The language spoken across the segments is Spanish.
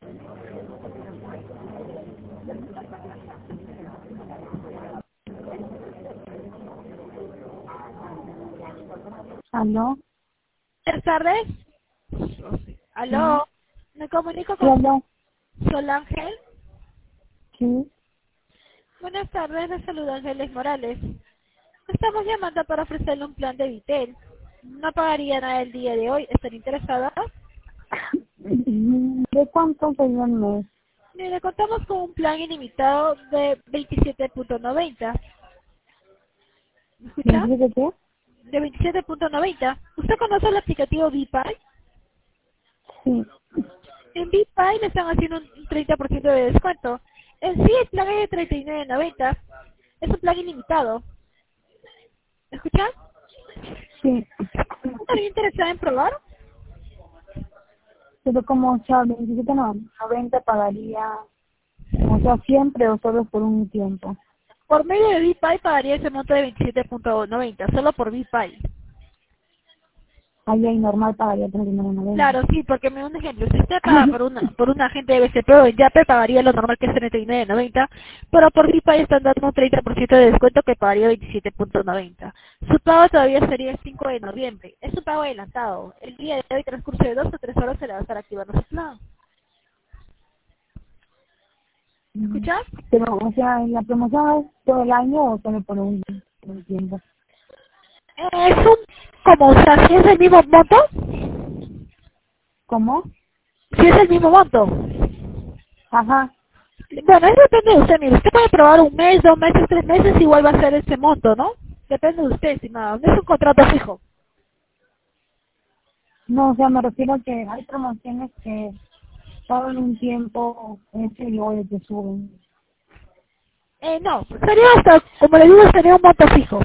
¿Aló? Buenas tardes. Sí. Aló. Me comunico ¿Sí, con aló? Sol Ángel. Sí. Buenas tardes, le saluda Ángeles Morales. Estamos llamando para ofrecerle un plan de Vitel. No pagaría nada el día de hoy. ¿Están interesadas? ¿De cuánto sería el mes? Mire, contamos con un plan ilimitado de 27.90. ¿Me ¿Me escucha? dice qué? De 27.90. ¿Usted conoce el aplicativo VPay? Sí. En VPay le están haciendo un 30% de descuento. En sí, el plan es de 39.90. Es un plan ilimitado. ¿Me escucha? Sí. ¿Estaría interesada en probar? Pero como, o sea, 27 no, 90 pagaría, o sea, siempre o solo por un tiempo. Por medio de VPay pagaría ese monto de 27.90, solo por VPay. Ahí normal pagaría 39.90. Claro, sí, porque me da un ejemplo. Si usted paga por un agente de BCP o en Yape, pagaría lo normal que es 39.90, pero por VPay están dando un 30% de descuento que pagaría 27.90. Su pago todavía sería el 5 de noviembre. Es un pago adelantado. El día de hoy, transcurso de 2 o 3 horas, se le va a estar activando su plan. ¿Me escuchas? Pero, o sea, ¿la promoción es todo el año o solo por un tiempo? Es un, como, o sea, si es el mismo monto, ¿Cómo? si es el mismo monto. Ajá. Bueno, eso depende de usted, mire, usted puede probar un mes, 2 meses, 3 meses, igual va a ser ese monto, ¿no? Depende de usted, estimado, no es un contrato fijo. No, o sea, me refiero a que hay promociones que pagan un tiempo, ese y luego te suben. No, sería hasta, como le digo, sería un monto fijo.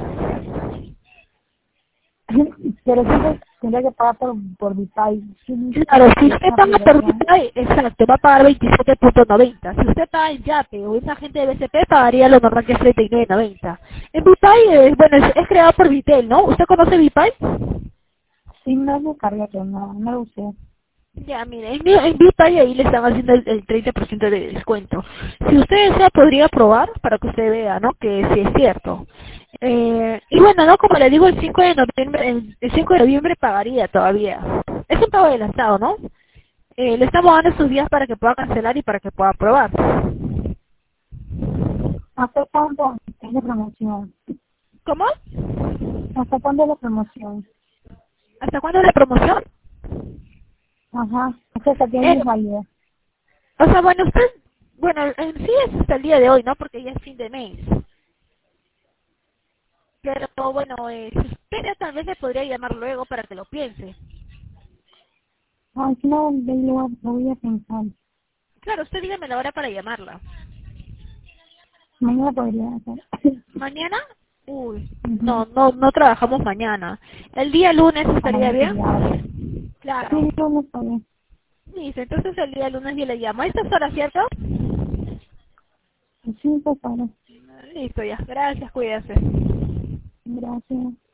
Pero siempre tendría que pagar por Vipay. Sí, Claro, si es usted una paga por aplicación. VPay, exacto, va a pagar 27.90. Si usted paga en Yape o en una agente de BCP, pagaría lo normal que es 39.90. En VPay, bueno, es creado por Vitel, ¿no? ¿Usted conoce VPay? Sí, no me carga, pero no lo usé. Ya, mire, en VPay ahí le están haciendo el 30% de descuento. Si usted desea, podría probar para que usted vea, ¿no? Que sí es cierto. Y bueno, ¿no? Como le digo, el 5 de noviembre, el 5 de noviembre pagaría todavía. Es un pago adelantado, ¿no? Le estamos dando estos días para que pueda cancelar y para que pueda probar. ¿Hasta cuándo es la promoción? ¿Cómo? ¿Hasta cuándo es la promoción? ¿Hasta cuándo es la promoción? Ajá. O sea, hasta que Eh, años vaya. o sea, bueno, usted, bueno, en sí es hasta el día de hoy, ¿no? Porque ya es fin de mes. Pero bueno, si usted tal vez le podría llamar luego para que lo piense. Ay, si no, lo voy a pensar. Claro, usted dígame la hora para llamarla. Mañana podría hacer. ¿Mañana? Uy, Ujú. no trabajamos mañana. ¿El día lunes A estaría mañana es feriado. bien? Claro. Sí, no está bien. Listo, entonces el día lunes yo le llamo. ¿A estas horas, cierto? Sí, pues, para. Listo, ya. Gracias, cuídase. Gracias.